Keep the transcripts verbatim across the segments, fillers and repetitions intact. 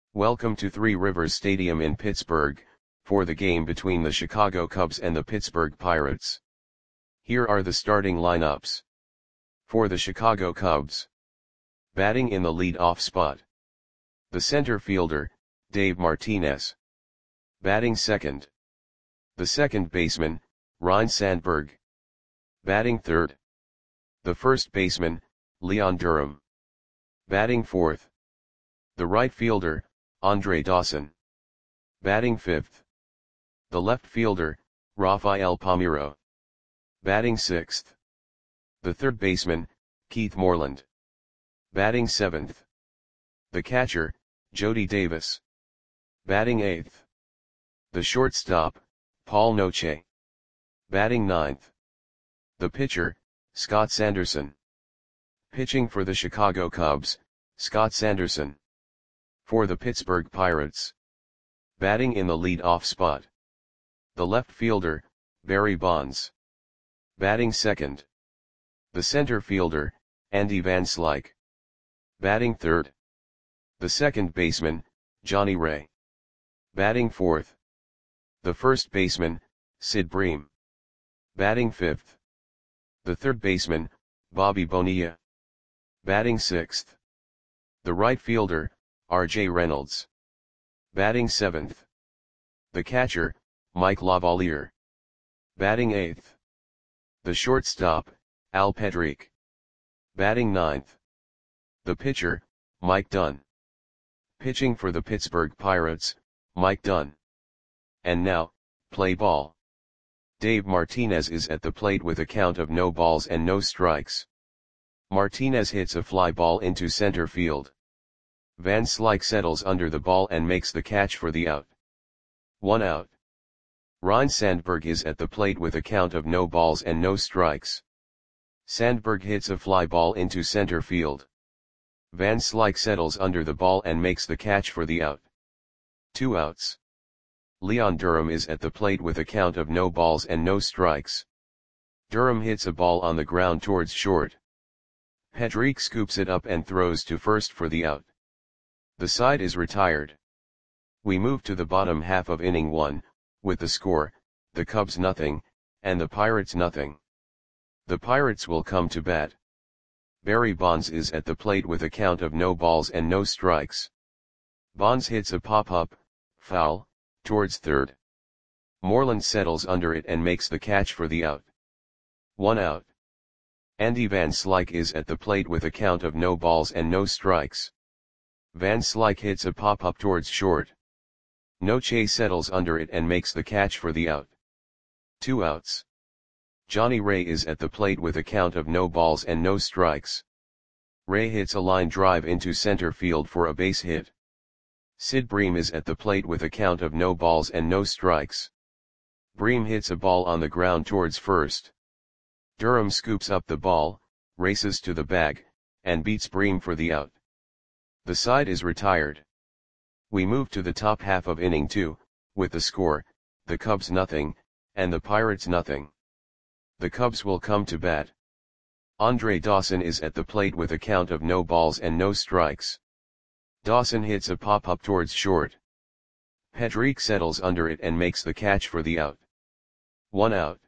Welcome to Three Rivers Stadium in Pittsburgh, for the game between the Chicago Cubs and the Pittsburgh Pirates. Here are the starting lineups. For the Chicago Cubs. Batting in the lead-off spot. The center fielder, Dave Martinez. Batting second. The second baseman, Ryne Sandberg. Batting third. The first baseman, Leon Durham. Batting fourth. The right fielder, Andre Dawson. Batting fifth. The left fielder, Rafael Palmeiro. Batting sixth. The third baseman, Keith Moreland. Batting seventh. The catcher, Jody Davis. Batting eighth. The shortstop, Paul Noche. Batting ninth. The pitcher, Scott Sanderson. Pitching for the Chicago Cubs, Scott Sanderson. For the Pittsburgh Pirates. Batting in the lead-off spot. The left fielder, Barry Bonds. Batting second. The center fielder, Andy Van Slyke. Batting third. The second baseman, Johnny Ray. Batting fourth. The first baseman, Sid Bream. Batting fifth. The third baseman, Bobby Bonilla. Batting sixth. The right fielder, R J Reynolds. Batting seventh. The catcher, Mike Lavalier. Batting eighth. The shortstop, Al Pedrique. Batting ninth. The pitcher, Mike Dunn. Pitching for the Pittsburgh Pirates, Mike Dunn. And now, play ball. Dave Martinez is at the plate with a count of no balls and no strikes. Martinez hits a fly ball into center field. Van Slyke settles under the ball and makes the catch for the out. One out. Ryne Sandberg is at the plate with a count of no balls and no strikes. Sandberg hits a fly ball into center field. Van Slyke settles under the ball and makes the catch for the out. Two outs. Leon Durham is at the plate with a count of no balls and no strikes. Durham hits a ball on the ground towards short. Pedrique scoops it up and throws to first for the out. The side is retired. We move to the bottom half of inning one, with the score, the Cubs nothing, and the Pirates nothing. The Pirates will come to bat. Barry Bonds is at the plate with a count of no balls and no strikes. Bonds hits a pop-up, foul, towards third. Moreland settles under it and makes the catch for the out. One out. Andy Van Slyke is at the plate with a count of no balls and no strikes. Van Slyke hits a pop-up towards short. Noche settles under it and makes the catch for the out. Two outs. Johnny Ray is at the plate with a count of no balls and no strikes. Ray hits a line drive into center field for a base hit. Sid Bream is at the plate with a count of no balls and no strikes. Bream hits a ball on the ground towards first. Durham scoops up the ball, races to the bag, and beats Bream for the out. The side is retired. We move to the top half of inning two, with the score, the Cubs nothing, and the Pirates nothing. The Cubs will come to bat. Andre Dawson is at the plate with a count of no balls and no strikes. Dawson hits a pop-up towards short. Pedrique settles under it and makes the catch for the out. One out.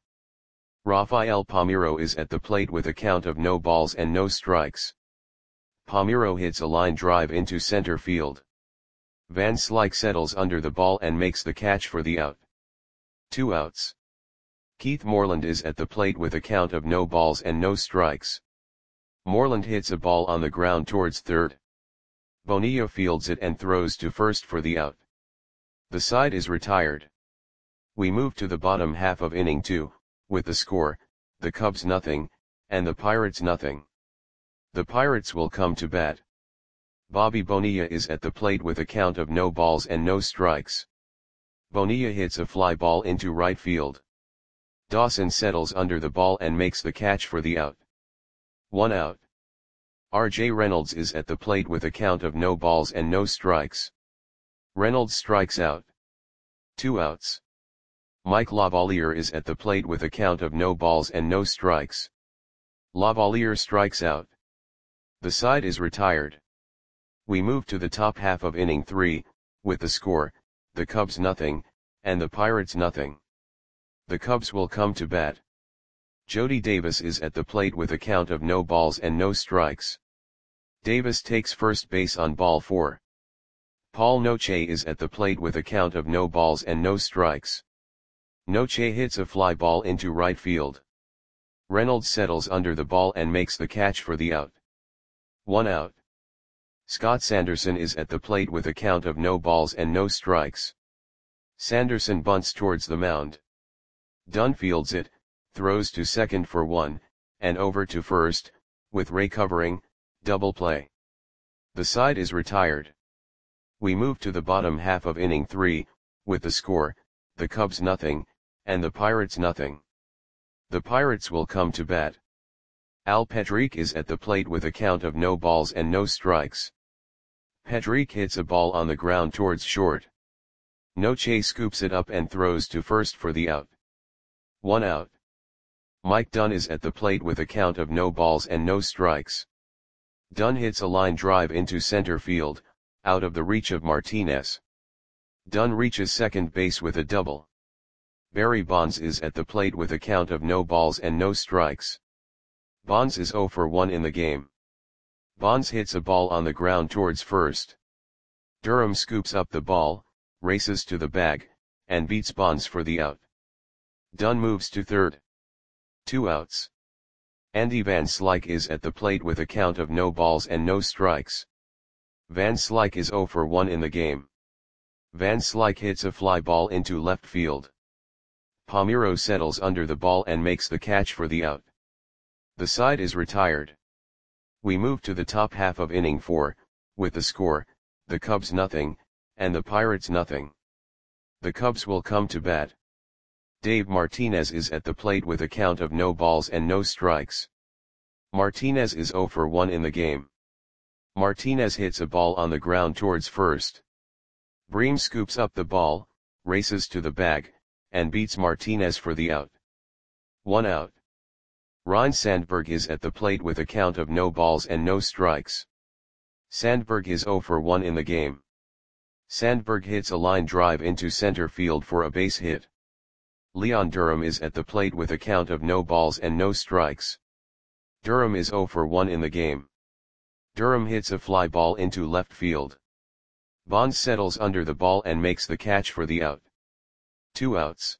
Rafael Palmeiro is at the plate with a count of no balls and no strikes. Palmeiro hits a line drive into center field. Van Slyke settles under the ball and makes the catch for the out. Two outs. Keith Moreland is at the plate with a count of no balls and no strikes. Moreland hits a ball on the ground towards third. Bonilla fields it and throws to first for the out. The side is retired. We move to the bottom half of inning two, with the score, the Cubs nothing, and the Pirates nothing. The Pirates will come to bat. Bobby Bonilla is at the plate with a count of no balls and no strikes. Bonilla hits a fly ball into right field. Dawson settles under the ball and makes the catch for the out. One out. R J Reynolds is at the plate with a count of no balls and no strikes. Reynolds strikes out. Two outs. Mike Lavalier is at the plate with a count of no balls and no strikes. Lavalier strikes out. The side is retired. We move to the top half of inning three, with the score, the Cubs nothing, and the Pirates nothing. The Cubs will come to bat. Jody Davis is at the plate with a count of no balls and no strikes. Davis takes first base on ball four. Paul Noche is at the plate with a count of no balls and no strikes. Noche hits a fly ball into right field. Reynolds settles under the ball and makes the catch for the out. One out. Scott Sanderson is at the plate with a count of no balls and no strikes. Sanderson bunts towards the mound. Dunn fields it, throws to second for one, and over to first, with Ray covering, double play. The side is retired. We move to the bottom half of inning three, with the score, the Cubs nothing, and the Pirates nothing. The Pirates will come to bat. Al Pedrique is at the plate with a count of no balls and no strikes. Pedrique hits a ball on the ground towards short. Noche scoops it up and throws to first for the out. One out. Mike Dunn is at the plate with a count of no balls and no strikes. Dunn hits a line drive into center field, out of the reach of Martinez. Dunn reaches second base with a double. Barry Bonds is at the plate with a count of no balls and no strikes. Bonds is oh for one in the game. Bonds hits a ball on the ground towards first. Durham scoops up the ball, races to the bag, and beats Bonds for the out. Dunn moves to third. Two outs. Andy Van Slyke is at the plate with a count of no balls and no strikes. Van Slyke is oh for one in the game. Van Slyke hits a fly ball into left field. Palmeiro settles under the ball and makes the catch for the out. The side is retired. We move to the top half of inning four, with the score, the Cubs nothing, and the Pirates nothing. The Cubs will come to bat. Dave Martinez is at the plate with a count of no balls and no strikes. Martinez is oh for one in the game. Martinez hits a ball on the ground towards first. Bream scoops up the ball, races to the bag, and beats Martinez for the out. One out. Ryne Sandberg is at the plate with a count of no balls and no strikes. Sandberg is oh for one in the game. Sandberg hits a line drive into center field for a base hit. Leon Durham is at the plate with a count of no balls and no strikes. Durham is oh for one in the game. Durham hits a fly ball into left field. Bonds settles under the ball and makes the catch for the out. Two outs.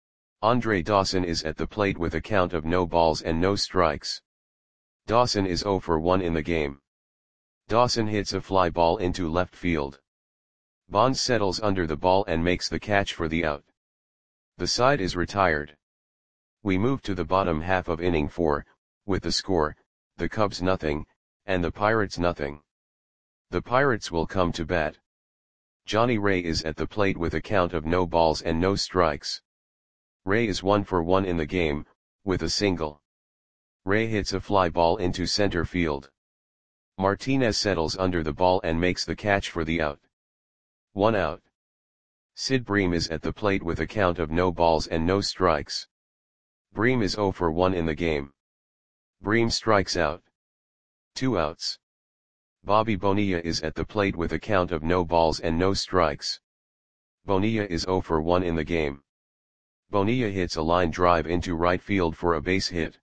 Andre Dawson is at the plate with a count of no balls and no strikes. Dawson is oh for one in the game. Dawson hits a fly ball into left field. Bonds settles under the ball and makes the catch for the out. The side is retired. We move to the bottom half of inning four, with the score, the Cubs nothing, and the Pirates nothing. The Pirates will come to bat. Johnny Ray is at the plate with a count of no balls and no strikes. Ray is one for one in the game, with a single. Ray hits a fly ball into center field. Martinez settles under the ball and makes the catch for the out. One out. Sid Bream is at the plate with a count of no balls and no strikes. Bream is oh for one in the game. Bream strikes out. Two outs. Bobby Bonilla is at the plate with a count of no balls and no strikes. Bonilla is oh for one in the game. Bonilla hits a line drive into right field for a base hit.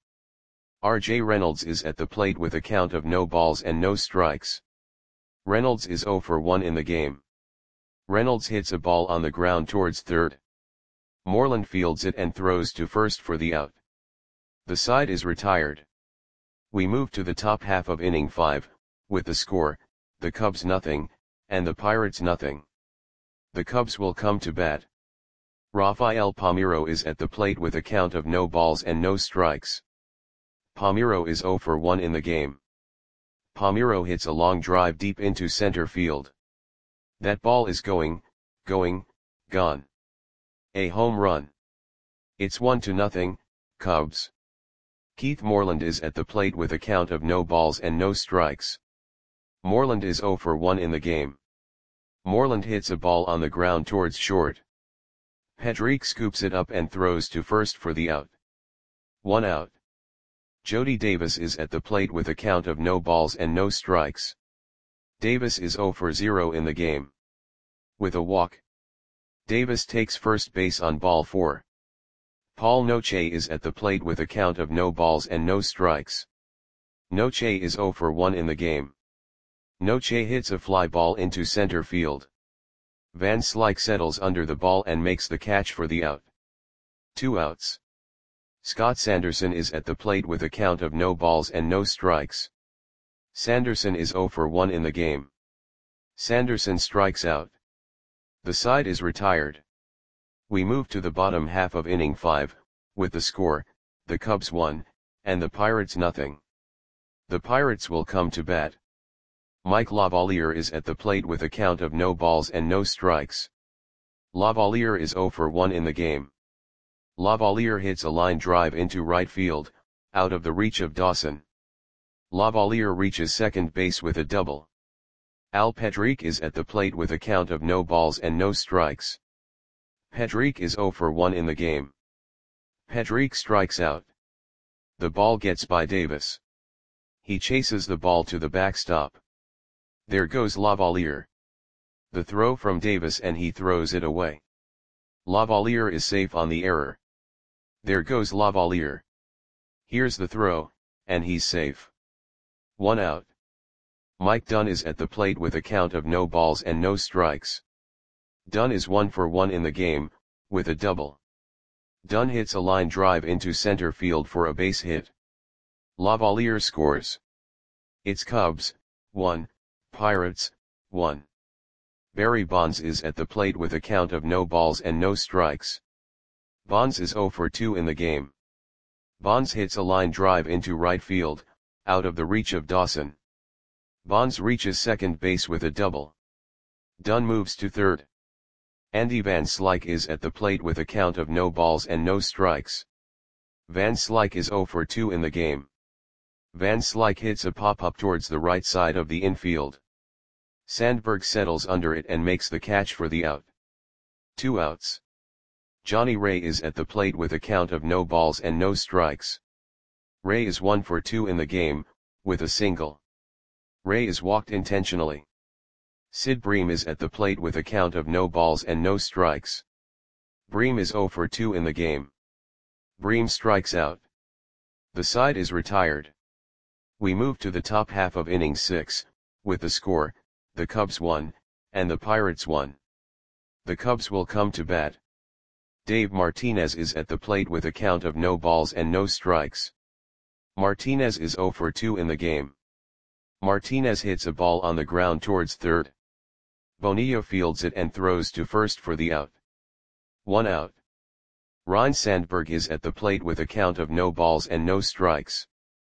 R J Reynolds is at the plate with a count of no balls and no strikes. Reynolds is oh for one in the game. Reynolds hits a ball on the ground towards third. Moreland fields it and throws to first for the out. The side is retired. We move to the top half of inning five, with the score, the Cubs nothing, and the Pirates nothing. The Cubs will come to bat. Rafael Palmeiro is at the plate with a count of no balls and no strikes. Palmeiro is oh for one in the game. Palmeiro hits a long drive deep into center field. That ball is going, going, gone. A home run. It's one to nothing, Cubs. Keith Moreland is at the plate with a count of no balls and no strikes. Moreland is oh for one in the game. Moreland hits a ball on the ground towards short. Pedrique scoops it up and throws to first for the out. One out. Jody Davis is at the plate with a count of no balls and no strikes. Davis is zero for zero in the game. With a walk, Davis takes first base on ball four. Paul Noche is at the plate with a count of no balls and no strikes. Noche is zero for one in the game. Noche hits a fly ball into center field. Van Slyke settles under the ball and makes the catch for the out. Two outs. Scott Sanderson is at the plate with a count of no balls and no strikes. Sanderson is zero for one in the game. Sanderson strikes out. The side is retired. We move to the bottom half of inning five, with the score, the Cubs one, and the Pirates nothing. The Pirates will come to bat. Mike Lavalier is at the plate with a count of no balls and no strikes. Lavalier is zero for one in the game. Lavalier hits a line drive into right field, out of the reach of Dawson. Lavalier reaches second base with a double. Al Pedrique is at the plate with a count of no balls and no strikes. Pedrique is zero for one in the game. Pedrique strikes out. The ball gets by Davis. He chases the ball to the backstop. There goes Lavalier. The throw from Davis and he throws it away. Lavalier is safe on the error. There goes Lavalier. Here's the throw, and he's safe. One out. Mike Dunn is at the plate with a count of no balls and no strikes. Dunn is one for one in the game, with a double. Dunn hits a line drive into center field for a base hit. Lavalier scores. It's Cubs, one, Pirates, one. Barry Bonds is at the plate with a count of no balls and no strikes. Bonds is zero for two in the game. Bonds hits a line drive into right field, out of the reach of Dawson. Bonds reaches second base with a double. Dunn moves to third. Andy Van Slyke is at the plate with a count of no balls and no strikes. Van Slyke is zero for two in the game. Van Slyke hits a pop-up towards the right side of the infield. Sandberg settles under it and makes the catch for the out. Two outs. Johnny Ray is at the plate with a count of no balls and no strikes. Ray is one for two in the game, with a single. Ray is walked intentionally. Sid Bream is at the plate with a count of no balls and no strikes. Bream is zero for two in the game. Bream strikes out. The side is retired. We move to the top half of inning six, with the score, the Cubs one, and the Pirates one. The Cubs will come to bat. Dave Martinez is at the plate with a count of no balls and no strikes. Martinez is zero for two in the game. Martinez hits a ball on the ground towards third. Bonilla fields it and throws to first for the out. One out. Ryne Sandberg is at the plate with a count of no balls and no strikes.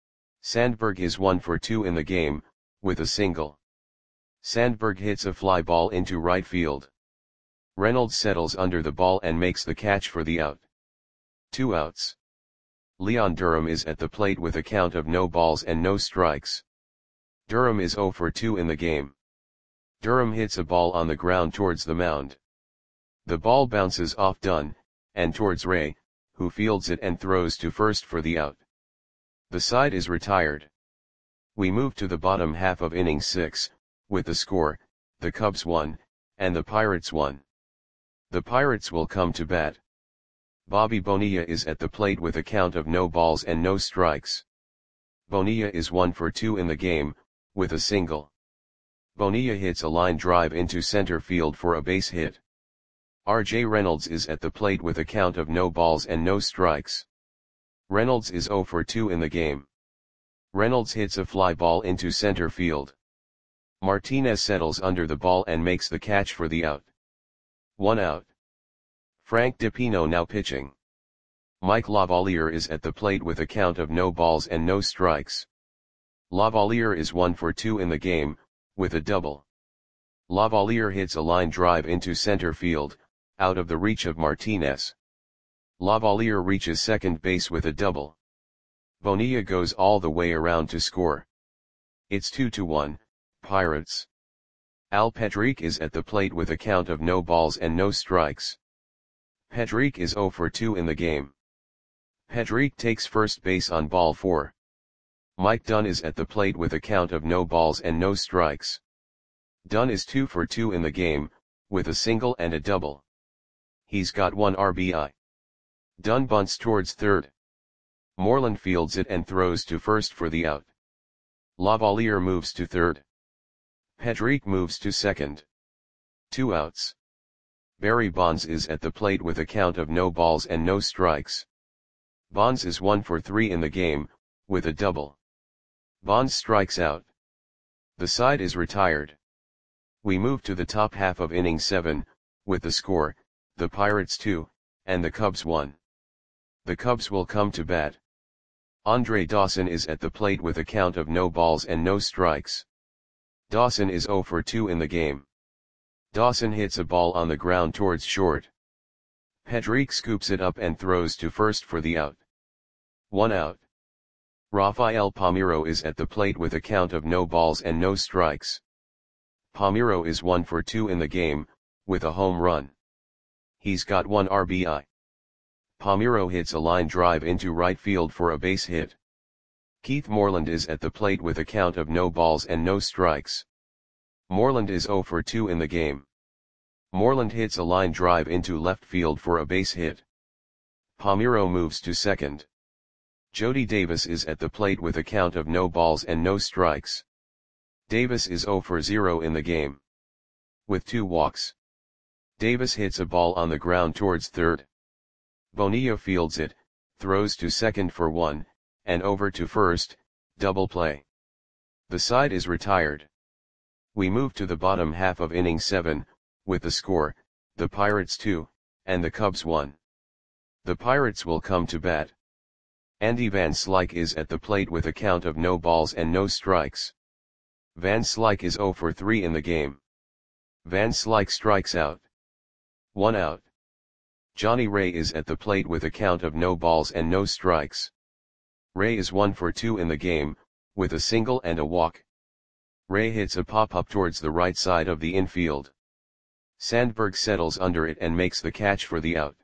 Sandberg is one for two in the game, with a single. Sandberg hits a fly ball into right field. Reynolds settles under the ball and makes the catch for the out. Two outs. Leon Durham is at the plate with a count of no balls and no strikes. Durham is zero for two in the game. Durham hits a ball on the ground towards the mound. The ball bounces off Dunn, and towards Ray, who fields it and throws to first for the out. The side is retired. We move to the bottom half of inning six, with the score, the Cubs one, and the Pirates one. The Pirates will come to bat. Bobby Bonilla is at the plate with a count of no balls and no strikes. Bonilla is one for two in the game, with a single. Bonilla hits a line drive into center field for a base hit. R J Reynolds is at the plate with a count of no balls and no strikes. Reynolds is zero for two in the game. Reynolds hits a fly ball into center field. Martinez settles under the ball and makes the catch for the out. One out. Frank DiPino now pitching. Mike Lavalier is at the plate with a count of no balls and no strikes. Lavalier is one for two in the game, with a double. Lavalier hits a line drive into center field, out of the reach of Martinez. Lavalier reaches second base with a double. Bonilla goes all the way around to score. It's two to one, Pirates. Al Pedrique is at the plate with a count of no balls and no strikes. Pedrique is zero for two in the game. Pedrique takes first base on ball four. Mike Dunn is at the plate with a count of no balls and no strikes. Dunn is two for two in the game, with a single and a double. He's got one R B I. Dunn bunts towards third. Moreland fields it and throws to first for the out. Lavalier moves to third. Pedrique moves to second. Two outs. Barry Bonds is at the plate with a count of no balls and no strikes. Bonds is one for three in the game, with a double. Bonds strikes out. The side is retired. We move to the top half of inning seven, with the score, the Pirates two, and the Cubs one. The Cubs will come to bat. Andre Dawson is at the plate with a count of no balls and no strikes. Dawson is zero for two in the game. Dawson hits a ball on the ground towards short. Pedrique scoops it up and throws to first for the out. One out. Rafael Palmeiro is at the plate with a count of no balls and no strikes. Palmeiro is one for two in the game, with a home run. He's got one R B I. Palmeiro hits a line drive into right field for a base hit. Keith Moreland is at the plate with a count of no balls and no strikes. Moreland is zero for two in the game. Moreland hits a line drive into left field for a base hit. Palmeiro moves to second. Jody Davis is at the plate with a count of no balls and no strikes. Davis is zero for zero in the game. With two walks. Davis hits a ball on the ground towards third. Bonilla fields it, throws to second for one, and over to first, double play. The side is retired. We move to the bottom half of inning seven, with the score, the Pirates two, and the Cubs one. The Pirates will come to bat. Andy Van Slyke is at the plate with a count of no balls and no strikes. Van Slyke is zero for three in the game. Van Slyke strikes out. One out. Johnny Ray is at the plate with a count of no balls and no strikes. Ray is one for two in the game, with a single and a walk. Ray hits a pop-up towards the right side of the infield. Sandberg settles under it and makes the catch for the out.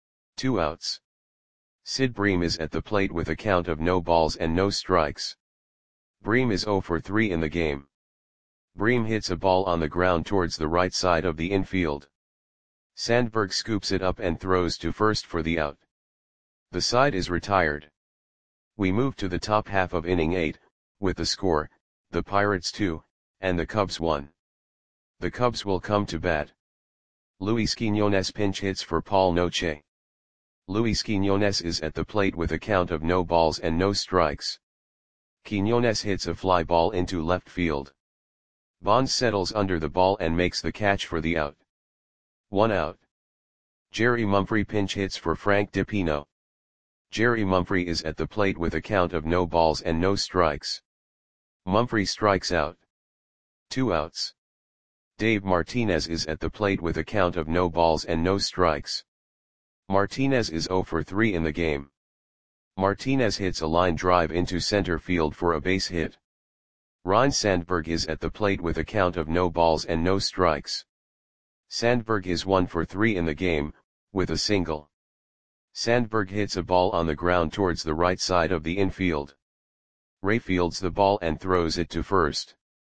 Two outs. Sid Bream is at the plate with a count of no balls and no strikes. Bream is zero for three in the game. Bream hits a ball on the ground towards the right side of the infield. Sandberg scoops it up and throws to first for the out. The side is retired. We move to the top half of inning eight, with the score, the Pirates two, and the Cubs one. The Cubs will come to bat. Luis Quiñones pinch hits for Paul Noche. Luis Quiñones is at the plate with a count of no balls and no strikes. Quiñones hits a fly ball into left field. Bonds settles under the ball and makes the catch for the out. One out. Jerry Mumphrey pinch hits for Frank DiPino. Jerry Mumphrey is at the plate with a count of no balls and no strikes. Mumphrey strikes out. Two outs. Dave Martinez is at the plate with a count of no balls and no strikes. Martinez is zero for three in the game. Martinez hits a line drive into center field for a base hit. Ryne Sandberg is at the plate with a count of no balls and no strikes. Sandberg is one for three in the game, with a single. Sandberg hits a ball on the ground towards the right side of the infield. Ray fields the ball and throws it to first.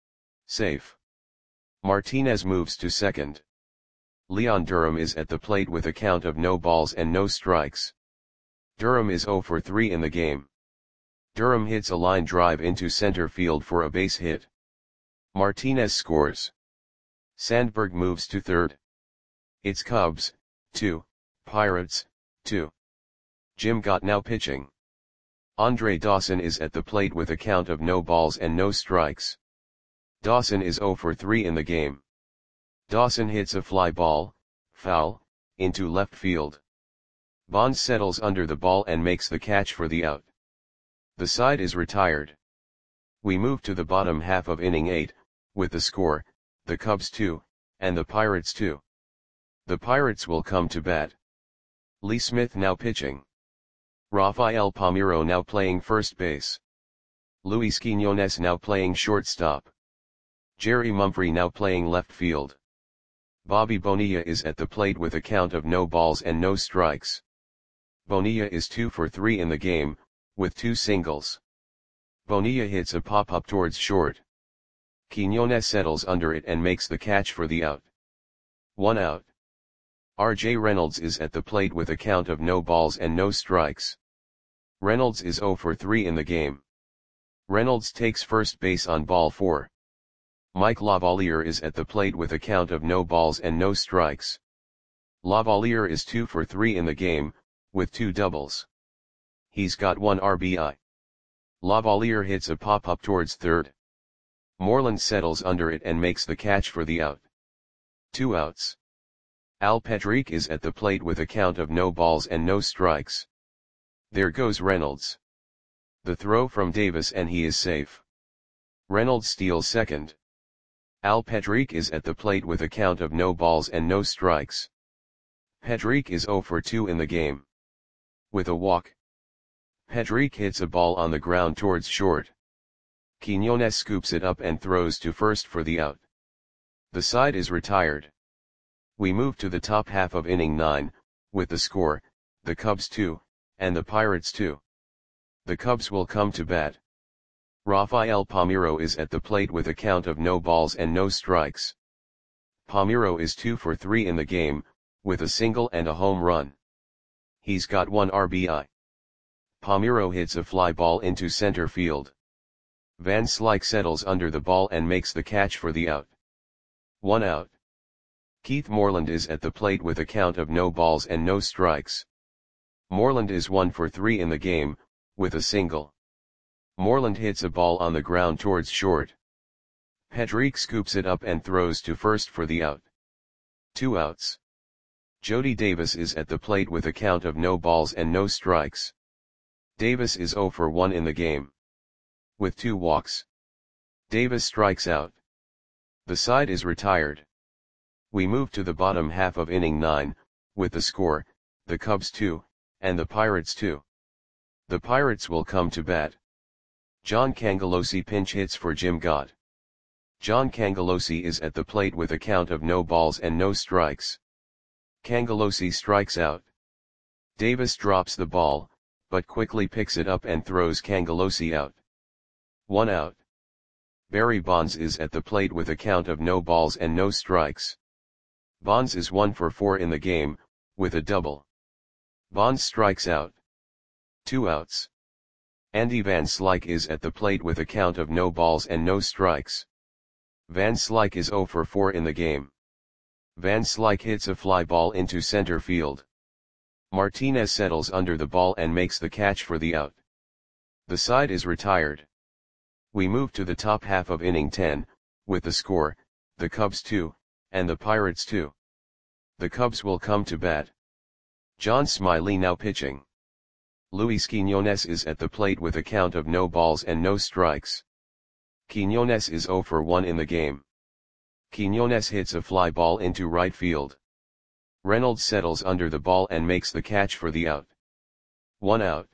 Safe. Martinez moves to second. Leon Durham is at the plate with a count of no balls and no strikes. Durham is zero for three in the game. Durham hits a line drive into center field for a base hit. Martinez scores. Sandberg moves to third. It's Cubs, two, Pirates, two. Jim Gott now pitching. Andre Dawson is at the plate with a count of no balls and no strikes. Dawson is zero for three in the game. Dawson hits a fly ball, foul, into left field. Bonds settles under the ball and makes the catch for the out. The side is retired. We move to the bottom half of inning eight, with the score, the Cubs two, and the Pirates two. The Pirates will come to bat. Lee Smith now pitching. Rafael Palmeiro now playing first base. Luis Quiñones now playing shortstop. Jerry Mumphrey now playing left field. Bobby Bonilla is at the plate with a count of no balls and no strikes. Bonilla is two for three in the game, with two singles. Bonilla hits a pop-up towards short. Quiñones settles under it and makes the catch for the out. One out. R J Reynolds is at the plate with a count of no balls and no strikes. Reynolds is zero for three in the game. Reynolds takes first base on ball four. Mike Lavalier is at the plate with a count of no balls and no strikes. Lavalier is two for three in the game, with two doubles. He's got one R B I. Lavalier hits a pop-up towards third. Moreland settles under it and makes the catch for the out. Two outs. Al Petrique is at the plate with a count of no balls and no strikes. There goes Reynolds. The throw from Davis and he is safe. Reynolds steals second. Al Petrique is at the plate with a count of no balls and no strikes. Petrique is zero for two in the game. With a walk. Petrique hits a ball on the ground towards short. Quiñones scoops it up and throws to first for the out. The side is retired. We move to the top half of inning nine, with the score, the Cubs two, and the Pirates two. The Cubs will come to bat. Rafael Palmeiro is at the plate with a count of no balls and no strikes. Palmeiro is two for three in the game, with a single and a home run. He's got one R B I. Palmeiro hits a fly ball into center field. Van Slyke settles under the ball and makes the catch for the out. One out. Keith Moreland is at the plate with a count of no balls and no strikes. Moreland is one for three in the game, with a single. Moreland hits a ball on the ground towards short. Petrique scoops it up and throws to first for the out. Two outs. Jody Davis is at the plate with a count of no balls and no strikes. Davis is zero for one in the game. With two walks. Davis strikes out. The side is retired. We move to the bottom half of inning nine, with the score, the Cubs two, and the Pirates two. The Pirates will come to bat. John Cangelosi pinch hits for Jim Gott. John Cangelosi is at the plate with a count of no balls and no strikes. Cangelosi strikes out. Davis drops the ball, but quickly picks it up and throws Cangelosi out. One out. Barry Bonds is at the plate with a count of no balls and no strikes. Bonds is one for four in the game, with a double. Bonds strikes out. Two outs. Andy Van Slyke is at the plate with a count of no balls and no strikes. Van Slyke is zero for four in the game. Van Slyke hits a fly ball into center field. Martinez settles under the ball and makes the catch for the out. The side is retired. We move to the top half of inning ten, with the score, the Cubs two, and the Pirates two. The Cubs will come to bat. John Smiley now pitching. Luis Quiñones is at the plate with a count of no balls and no strikes. Quiñones is zero for one in the game. Quiñones hits a fly ball into right field. Reynolds settles under the ball and makes the catch for the out. One out.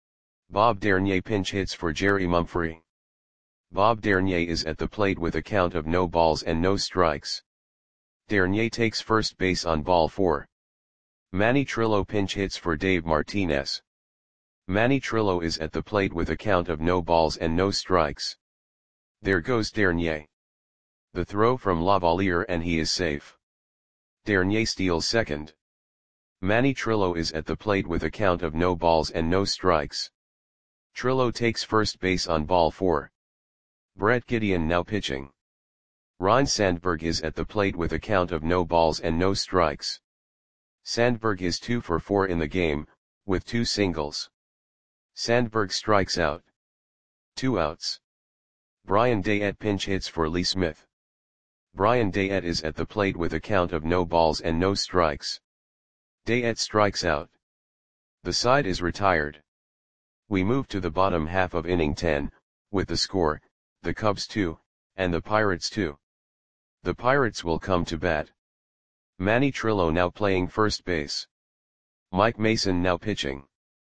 Bob Dernier pinch hits for Jerry Mumphrey. Bob Dernier is at the plate with a count of no balls and no strikes. Dernier takes first base on ball four. Manny Trillo pinch hits for Dave Martinez. Manny Trillo is at the plate with a count of no balls and no strikes. There goes Dernier. The throw from Lavalier and he is safe. Dernier steals second. Manny Trillo is at the plate with a count of no balls and no strikes. Trillo takes first base on ball four. Brett Gideon now pitching. Ryne Sandberg is at the plate with a count of no balls and no strikes. Sandberg is two for four in the game, with two singles. Sandberg strikes out. Two outs. Brian Dayette pinch hits for Lee Smith. Brian Dayette is at the plate with a count of no balls and no strikes. Dayette strikes out. The side is retired. We move to the bottom half of inning ten, with the score, the Cubs two, and the Pirates two. The Pirates will come to bat. Manny Trillo now playing first base. Mike Mason now pitching.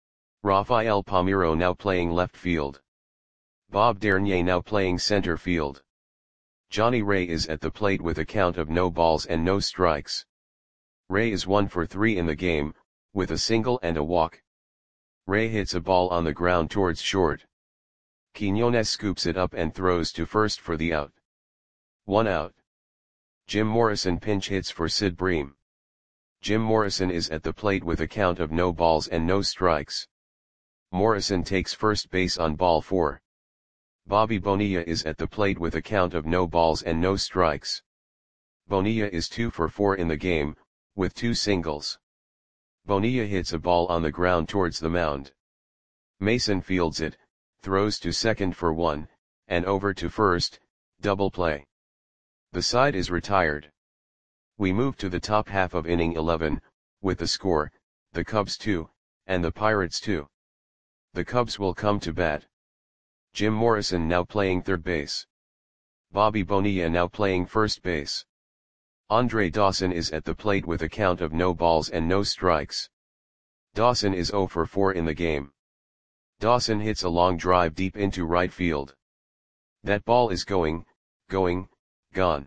Rafael Palmeiro now playing left field. Bob Dernier now playing center field. Johnny Ray is at the plate with a count of no balls and no strikes. Ray is one for three in the game, with a single and a walk. Ray hits a ball on the ground towards short. Quiñones scoops it up and throws to first for the out. One out. Jim Morrison pinch hits for Sid Bream. Jim Morrison is at the plate with a count of no balls and no strikes. Morrison takes first base on ball four. Bobby Bonilla is at the plate with a count of no balls and no strikes. Bonilla is two for four in the game, with two singles. Bonilla hits a ball on the ground towards the mound. Mason fields it, throws to second for one, and over to first, double play. The side is retired. We move to the top half of inning eleven, with the score, the Cubs two, and the Pirates two. The Cubs will come to bat. Jim Morrison now playing third base. Bobby Bonilla now playing first base. Andre Dawson is at the plate with a count of no balls and no strikes. Dawson is zero for four in the game. Dawson hits a long drive deep into right field. That ball is going, going, gone.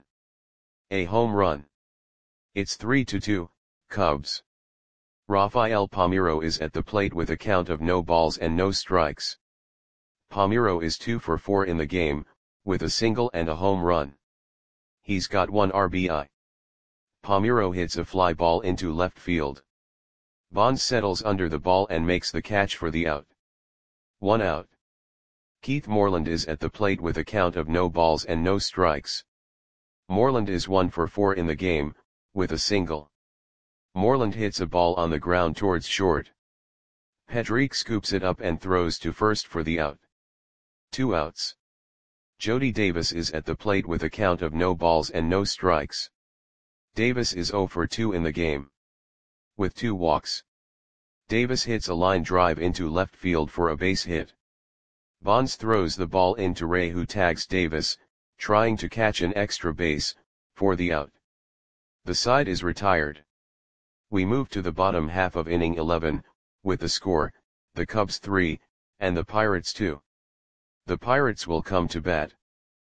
A home run. It's three to two, Cubs. Rafael Palmeiro is at the plate with a count of no balls and no strikes. Palmeiro is two for four in the game, with a single and a home run. He's got one R B I. Palmeiro hits a fly ball into left field. Bonds settles under the ball and makes the catch for the out. One out. Keith Moreland is at the plate with a count of no balls and no strikes. Moreland is one for four in the game, with a single. Moreland hits a ball on the ground towards short. Pedrick scoops it up and throws to first for the out. Two outs. Jody Davis is at the plate with a count of no balls and no strikes. Davis is zero for two in the game. With two walks. Davis hits a line drive into left field for a base hit. Bonds throws the ball into Ray, who tags Davis, trying to catch an extra base, for the out. The side is retired. We move to the bottom half of inning eleven, with the score, the Cubs three, and the Pirates two. The Pirates will come to bat.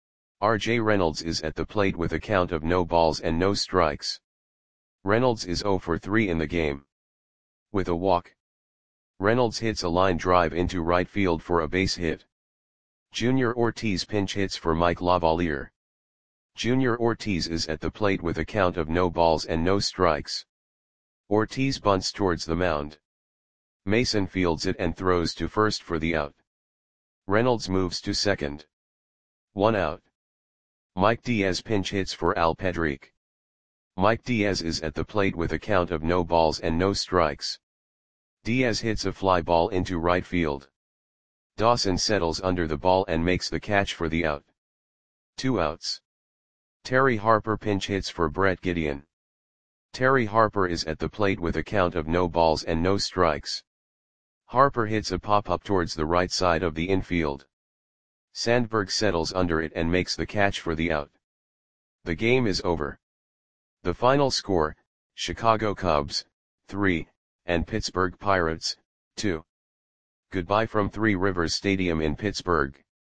R J Reynolds is at the plate with a count of no balls and no strikes. Reynolds is zero for three in the game. With a walk. Reynolds hits a line drive into right field for a base hit. Junior Ortiz pinch hits for Mike Lavalier. Junior Ortiz is at the plate with a count of no balls and no strikes. Ortiz bunts towards the mound. Mason fields it and throws to first for the out. Reynolds moves to second. One out. Mike Diaz pinch hits for Al Pedrick. Mike Diaz is at the plate with a count of no balls and no strikes. Diaz hits a fly ball into right field. Dawson settles under the ball and makes the catch for the out. Two outs. Terry Harper pinch hits for Brett Gideon. Terry Harper is at the plate with a count of no balls and no strikes. Harper hits a pop-up towards the right side of the infield. Sandberg settles under it and makes the catch for the out. The game is over. The final score, Chicago Cubs, three, and Pittsburgh Pirates, two. Goodbye from Three Rivers Stadium in Pittsburgh.